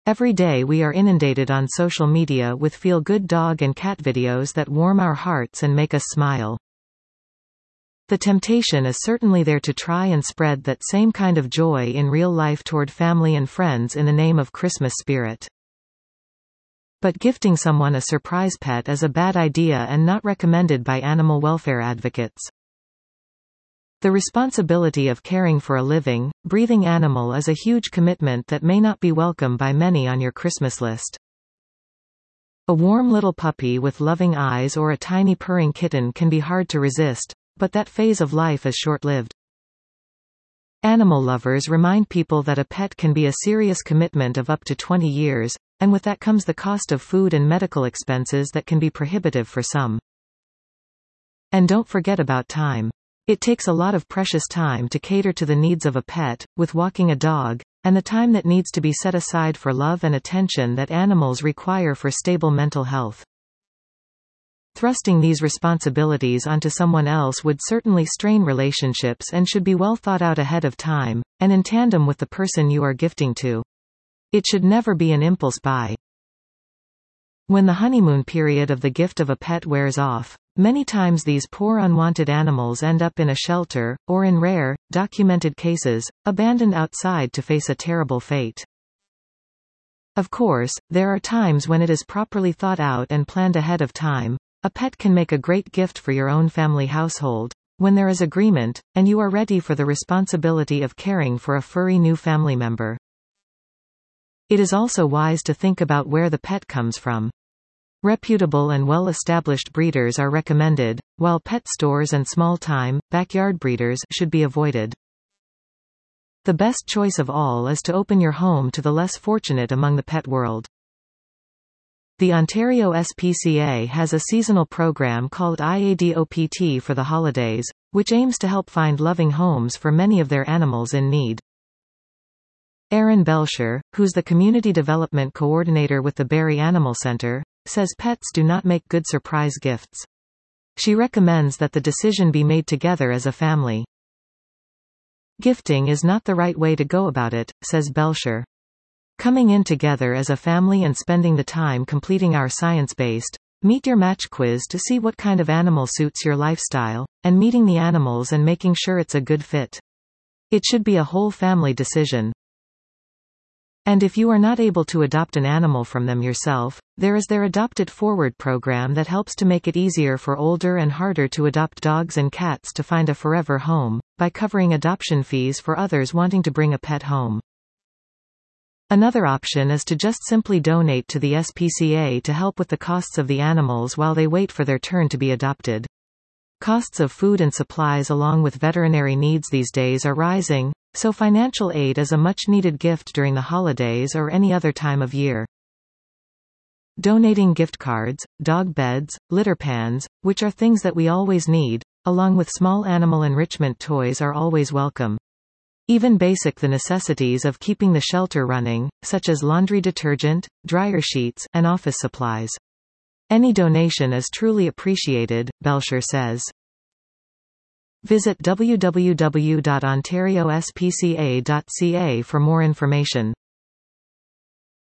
Every day we are inundated on social media with feel-good dog and cat videos that warm our hearts and make us smile. The temptation is certainly there to try and spread that same kind of joy in real life toward family and friends in the name of Christmas spirit. But gifting someone a surprise pet is a bad idea and not recommended by animal welfare advocates. The responsibility of caring for a living, breathing animal is a huge commitment that may not be welcome by many on your Christmas list. A warm little puppy with loving eyes or a tiny purring kitten can be hard to resist, but that phase of life is short-lived. Animal lovers remind people that a pet can be a serious commitment of up to 20 years, and with that comes the cost of food and medical expenses that can be prohibitive for some. And don't forget about time. It takes a lot of precious time to cater to the needs of a pet, with walking a dog, and the time that needs to be set aside for love and attention that animals require for stable mental health. Thrusting these responsibilities onto someone else would certainly strain relationships and should be well thought out ahead of time, and in tandem with the person you are gifting to. It should never be an impulse buy. When the honeymoon period of the gift of a pet wears off, many times these poor unwanted animals end up in a shelter, or in rare, documented cases, abandoned outside to face a terrible fate. Of course, there are times when it is properly thought out and planned ahead of time. A pet can make a great gift for your own family household, when there is agreement, and you are ready for the responsibility of caring for a furry new family member. It is also wise to think about where the pet comes from. Reputable and well-established breeders are recommended, while pet stores and small-time, backyard breeders should be avoided. The best choice of all is to open your home to the less fortunate among the pet world. The Ontario SPCA has a seasonal program called IADOPT for the holidays, which aims to help find loving homes for many of their animals in need. Erin Belcher, who's the Community Development Coordinator with the Barrie Animal Centre, says pets do not make good surprise gifts. She recommends that the decision be made together as a family. Gifting is not the right way to go about it, says Belcher. Coming in together as a family and spending the time completing our science-based Meet Your Match quiz to see what kind of animal suits your lifestyle, and meeting the animals and making sure it's a good fit. It should be a whole family decision. And if you are not able to adopt an animal from them yourself, there is their Adopt It Forward program that helps to make it easier for older and harder to adopt dogs and cats to find a forever home, by covering adoption fees for others wanting to bring a pet home. Another option is to just simply donate to the SPCA to help with the costs of the animals while they wait for their turn to be adopted. Costs of food and supplies along with veterinary needs these days are rising, so financial aid is a much-needed gift during the holidays or any other time of year. Donating gift cards, dog beds, litter pans, which are things that we always need, along with small animal enrichment toys are always welcome. Even the necessities of keeping the shelter running, such as laundry detergent, dryer sheets, and office supplies. Any donation is truly appreciated, Belcher says. Visit www.ontariospca.ca for more information.